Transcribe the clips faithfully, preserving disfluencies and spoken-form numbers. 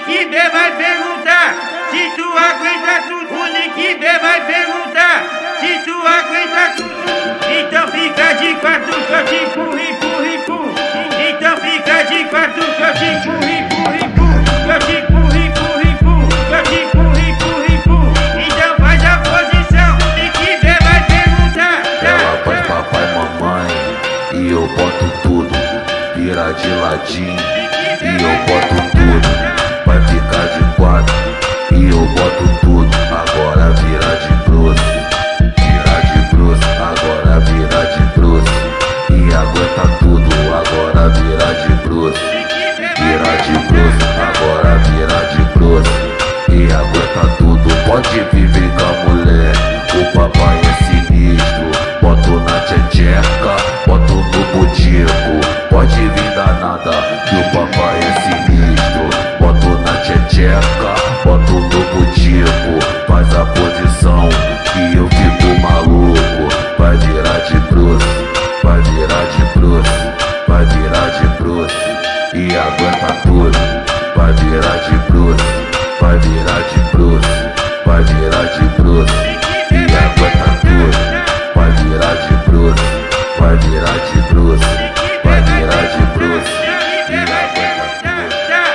Nick B vai perguntar se tu aguenta tudo. O Nick B vai perguntar se tu aguenta tudo. Então fica de quatro que eu te empurro, empurro, empurro. Então fica de quatro que eu te empurro, empurro, empurro. Que eu te empurro, empurro, empurro. Que eu te empurro, empurro, empurro. Então faz a posição. Nick B vai perguntar. Ela faz papai e mamãe e eu boto tudo. Vira de ladinho e eu boto tudo. Vai ficar de quatro e eu boto tudo. Agora vira de bruxo, vira de bruxo. Agora vira de bruxo e aguenta tudo. Agora vira de bruxo, vira de bruxo. Agora vira de bruxo e aguenta tudo. Pode viver com a mulher, o papai é sinistro. Boto na tchecheca, boto no budico. Pode vir danada que o papai é sinistro. Boto na tchecheca, boto no budico. Faz a posição que eu fico maluco. Vai virar de bruxo, vai virar de bruxo, vai virar de bruxo e aguenta tudo. Vai virar de bruxo, vai virar de bruxo, vai virar de bruxo e aguenta tudo. Vai virar de bruxo, vai virar de bruxo, vai virar de bruxo e aguenta tudo.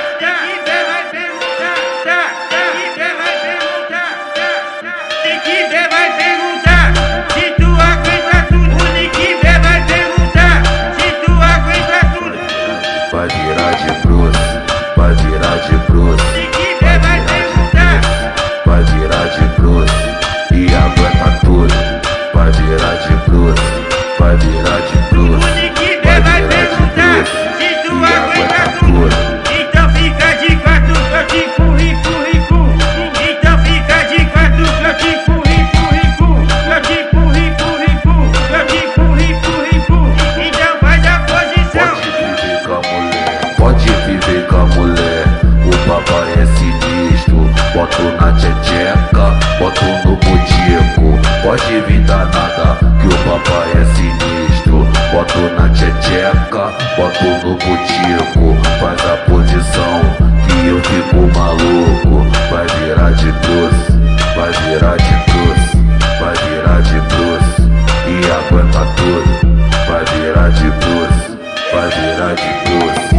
Nick B vai perguntar se tu aguenta tudo. O Nick B vai perguntar se tu aguenta tudo. Vai virar de bruxo, vai virar de bruxo, Nick B vai perguntar. vai virar de bruxo e aguenta tudo. Vai virar de bruxo, vai virar de bruxo. O Nick B vai perguntar se tu aguenta tudo. Então fica de quatro que eu te empurro, empurro, empurro. Então fica de quatro que eu te empurro, empurro, empurro. Que eu te empurro, empurro, empurro. Que eu te empurro, empurro, empurro. Então faz a posição. Pode viver com a mulher, pode viver com a mulher. O papai é sinistro. Boto na tchecheca, boto no budico. Pode vir danada que o papai é sinistro. Boto na tchecheca, boto no budico. Faz a posição que eu fico maluco. Vai virar de bruxo, vai virar de bruxo, vai virar de bruxo e aguenta tudo. Vai virar de bruxo, vai virar de bruxo.